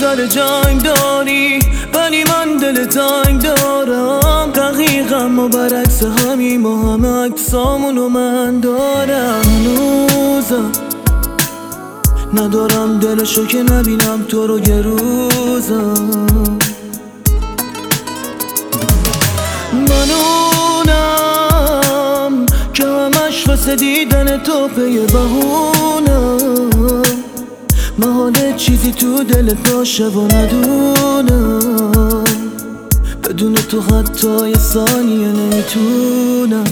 سر جنگ داری ولی من دل تنگ دارم. دقیقا ما برعکس همیم و همه عکسامونو من دارم. هنوزم ندارم دلشو که نبینم تو رو یه روزم. من اونم که همش واسه دیدن تو پی بهونم. محاله چیزی تو دلت باشه و ندونم. بدون تو حتی یه ثانیه نمیتونم.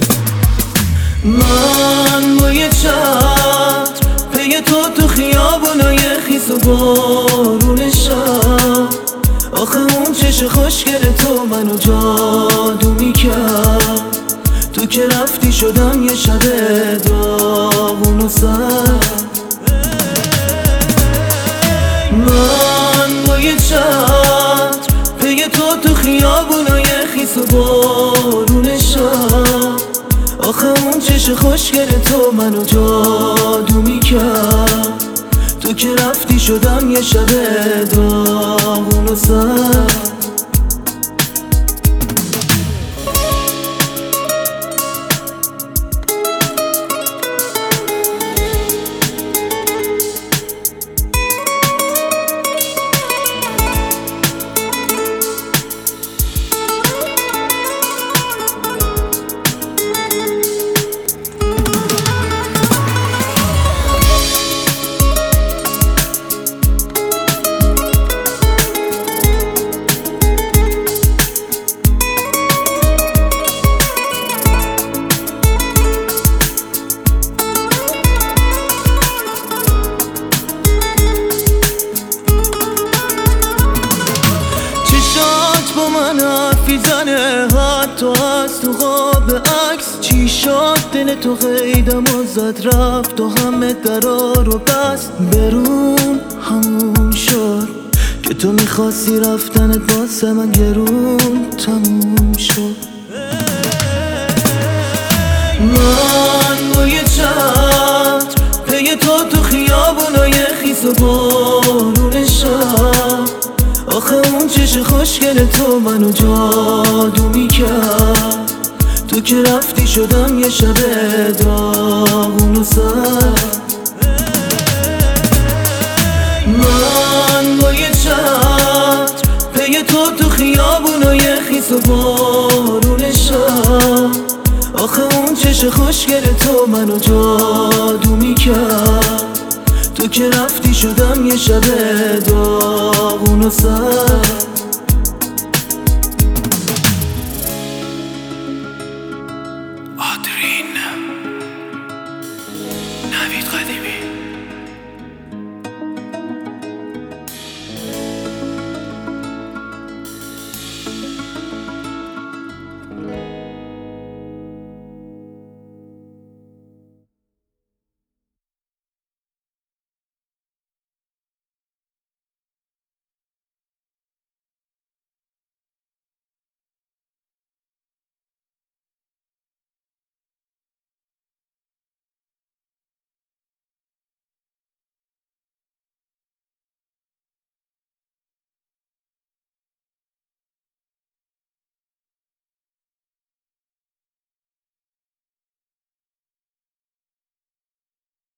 من با یه چتر پی تو خیابونای خیس و بارون شب. آخه اون چش خوشگل تو منو جادو میکرد. تو که رفتی شدم یه شب داغون و سرد. من با یه چتر پی تو خیابونای خیس و بارون شب. آخه اون چش خوشگل تو منو جادو میکرد. تو که رفتی شدم یه شب داغون و سرد. من حرفی زنه حتی از تو قاب عکس. چی شد دل تو قیدم و زد رفت و همه درا رو بست. برون همون شد که تو میخواستی رفتنت واسه من گرون تموم شد. من با یه چتر پی تو خیابونای خیس و بارون شب. آخه اون چش خوشگل تو منو جادو میکرد. تو که رفتی شدم یه شب داغون و سرد. من با یه چتر پی تو خیابونای خیس و بارون شب. آخه اون چش خوشگل تو منو جادو میکرد. تو که رفتی شدم یه شب داغون و سرد. آدرین